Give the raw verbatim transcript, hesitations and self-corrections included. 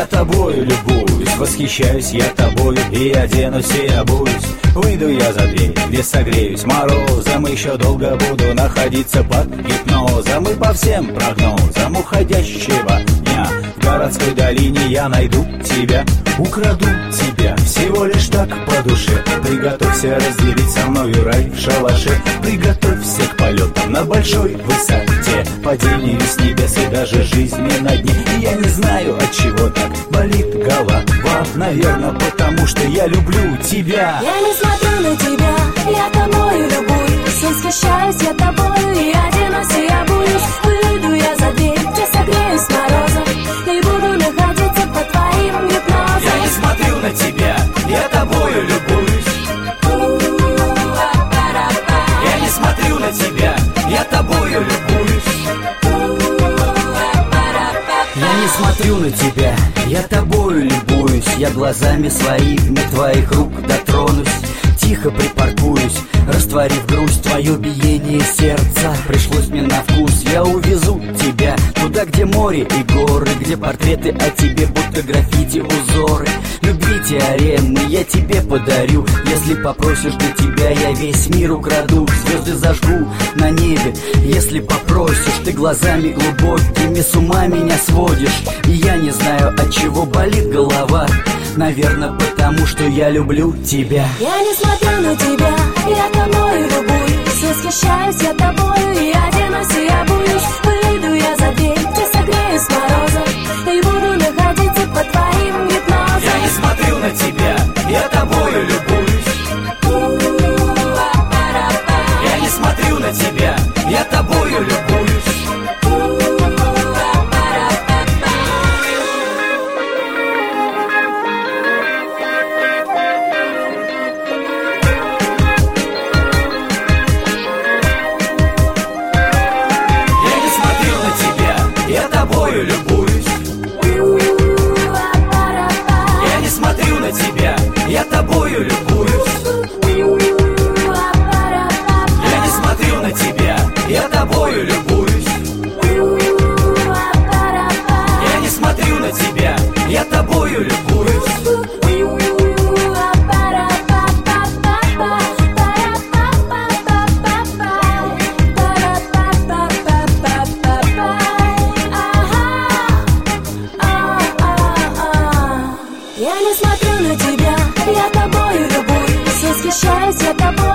Я тобою любуюсь, восхищаюсь я тобою. И оденусь, и обуюсь, выйду я за дверь, где согреюсь морозом. Еще долго буду находиться под гипнозом. И по всем прогнозам уходящего дня в городской долине я найду тебя, украду тебя, всего лишь так по душе. Приготовься разделить со мною рай в шалаше. Приготовься к полетам на большой высоте, падению с небес и даже жизни на дне. И я не знаю, от чего так болит голова. Наверное, потому что я люблю тебя. Я не смотрю на тебя, я тобою любуюсь. Восхищаюсь я тобою, и оденусь, и обуюсь. Выйду я за дверь, где согреюсь морозом, и буду находиться под твоим гипнозом. Я не смотрю на тебя, я тобою любуюсь. Я не смотрю на тебя, я тобою любуюсь. Я не смотрю на тебя, я тобою любуюсь. Я глазами своими твоих рук дотронусь, тихо припаркуюсь, растворив грусть, твое биение сердца. Пришлось мне на вкус, я увезу тебя туда, где море и горы, где портреты о тебе, будто граффити узоры. Любви теоремы я тебе подарю, если попросишь, для тебя я весь мир украду. Звезды зажгу на небе, если попросишь. Ты глазами глубокими с ума меня сводишь, и я не знаю, от чего болит голова. Наверное, потому что я люблю тебя. Я не смотрю на тебя, я тобою любуюсь. Восхищаюсь я тобою, и оденусь, и обуюсь. Выйду я за дверь, где согреюсь морозом, и буду находиться под твоим гипнозом. Я не смотрю на тебя, я тобою любуюсь. Я не смотрю на тебя, я тобою любуюсь. Я тобою любуюсь. Я не смотрю на тебя, я тобою любуюсь. Я не смотрю на тебя, я тобою любуюсь. Я не смотрю на тебя, я тобою любуюсь. Я не смотрю на тебя, я тобою любуюсь. Восхищаюсь я тобой.